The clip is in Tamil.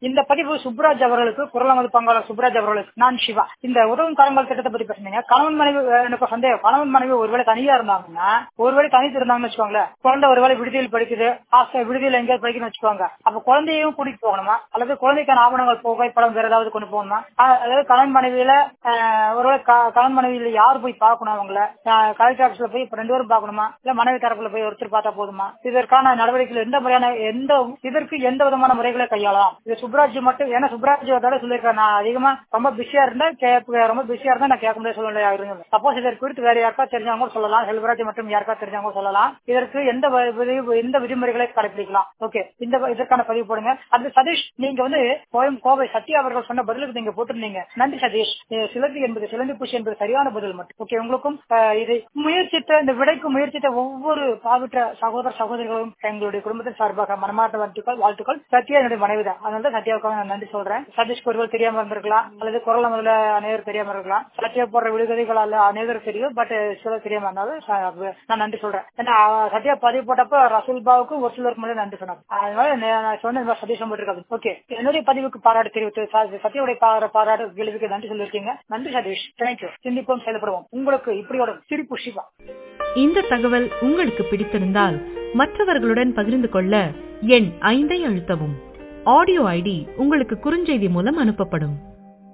இந்த பதிவு சுப்ராஜ் அவர்களுக்கு, குரலமது பங்காளர் சுப்ராஜ் அவர்களுக்கு நான் சிவா. இந்த உதவும் கரங்கள் திட்டத்தை பத்தி பேசுனீங்க. கணவன் மனைவி, எனக்கு சந்தேகம், கணவன் மனைவி ஒருவேளை தனியா இருந்தாங்கன்னா, ஒருவேளை தனித்து இருந்தாங்கன்னு வச்சுக்கோங்களேன், குழந்தை ஒருவேளை விடுதியில் படிக்குது, விடுதியில் எங்கேயாவது படிக்கணும்னு வச்சுக்கோங்க, அப்ப குழந்தையும் கூட்டிட்டு போகணுமா, அல்லது குழந்தைக்கான ஆவணங்கள் புகைப்படம் வேற ஏதாவது கொண்டு போகணுமா? அதாவது கணவன் மனைவியில ஒருவேளை கணவன் மனைவியில யார் போய் பார்க்கணும், அவங்கள கலெக்டர் ஆபீஸ்ல போய் ரெண்டு பேரும் பார்க்கணுமா, இல்ல மனைவி தரப்புல போய் ஒருத்தர் பார்த்தா போதுமா? இதற்கான நடவடிக்கைகள் எந்த முறையான இதற்கு எந்த விதமான முறைகளை கையாளலாம்? இது சுப்ராஜ் மட்டும், ஏன்னா சுப்ராஜ் சொல்லியிருக்காரு, நான் அதிகமா ரொம்ப பிஸியா இருந்தா நான் கேட்க முடியாத சூழ்நிலையா இருந்தது. சப்போஸ் இதற்கு குறித்து வேற யாருக்கா தெரிஞ்சவங்க சொல்லலாம், செல்வராஜ் மற்றும் யாருக்கா தெரிஞ்சவங்க சொல்லலாம். இதற்கு எந்த விதிமுறைகளை கடைபிடிக்கலாம்? ஓகே, இதற்கான பதிவு போடுங்க. அது சதீஷ், நீங்க வந்து கோவை சத்யா அவர்கள் சொன்ன பதிலுக்கு நீங்க போட்டிருந்தீங்க. நன்றி சதீஷ். சிலந்தி பூச்சி என்பது சரியான பதில் மட்டும். ஓகே, உங்களுக்கும் இதை இந்த விடைக்கு முயற்சித்த ஒவ்வொரு பாவிற்ற சகோதர சகோதரிகளும் எங்களுடைய குடும்பத்தின் சார்பாக மனமார்ந்த வாழ்த்துக்கள். சத்யா என்னுடைய மனைவிதான், அதனால சத்யாவுக்காக நான் நன்றி சொல்றேன். சதீஷ் ஒருவர் தெரியாம இருந்திருக்கலாம், அல்லது குரல் முதல்ல அனைவரும் தெரியாம இருக்கலாம். சத்யா போடுற விடுகதைகள் அல்ல அனைவரும் தெரியும், பட் சில தெரியாம இருந்தாலும் நான் நன்றி சொல்றேன். ஏன்னா சத்யா பதிவு போட்டப்ப ரசூல்பாவுக்கும் ஒரு சிலருக்கு மட்டும் நன்றி சொன்னாங்க. அதனால நான் சொன்ன சதீஷ் போட்டிருக்காது. ஓகே, என்னுடைய பதிவுக்கு பாராட்டு தெரிவித்து சத்யாவுடைய பாராட்டு கேள்விக்கு நன்றி சொல்லியிருக்கீங்க. நன்றி சதீஷ். தேங்க்யூ. சிந்திப்போம், செயல்படுவோம். உங்களுக்கு இப்படியோட சிரிப்பு சிவா. இந்த தகவல் உங்களுக்கு பிடித்திருந்தால் மற்றவர்களுடன் பகிர்ந்து கொள்ள எண் 5 அழுத்தவும். ஆடியோ ஐடி உங்களுக்கு குறுஞ்செய்தி மூலம் அனுப்பப்படும்.